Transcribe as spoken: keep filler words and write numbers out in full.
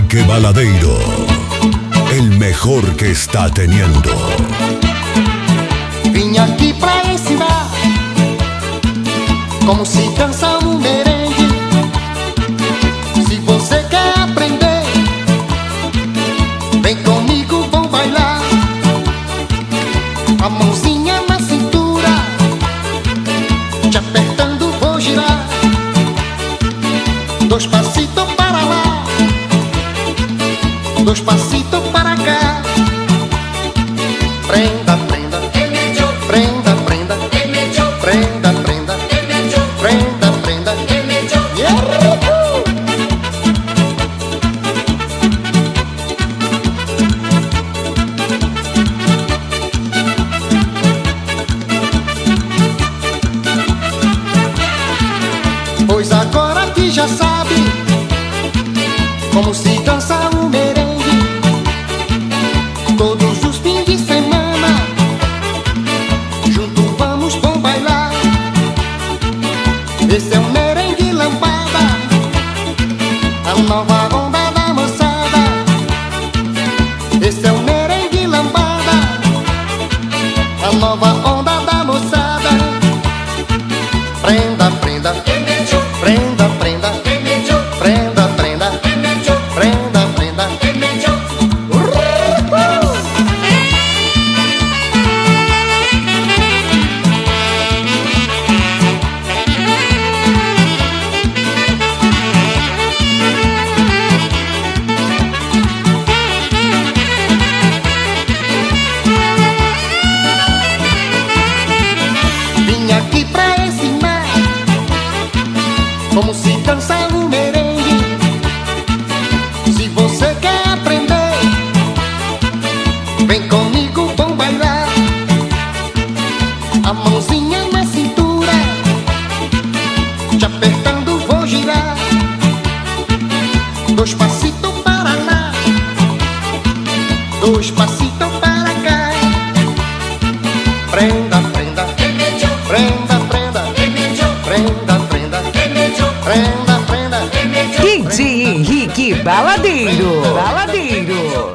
Enrique Baladeiro, el mejor que está teniendo. Vim aqui pra ensinar como se dança um merengue. Se você quer aprender, vem comigo, vamos bailar. A mãozinha na cintura, te apertando vou girar. Dois pasitos para lá, dois pasitos para cá. Prenda, prenda, prenda, prenda, prenda, prenda, prenda, prenda, yeah. Pois agora que já sabe como se dança o merengue, todos os fins de semana junto vamos bom bailar. Esse é o merengue lambada, a nova onda da moçada. Esse é o merengue lambada, a nova onda da moçada. Prenda, prenda, prenda, prenda, prenda, prenda, prenda, prenda. Vim aqui pra ensinar como se dança o merengue. Se você quer aprender, vem comigo, vamos bailar. A mãozinha na cintura, te apertando vou girar. Dois pasitos para lá, dois pasitos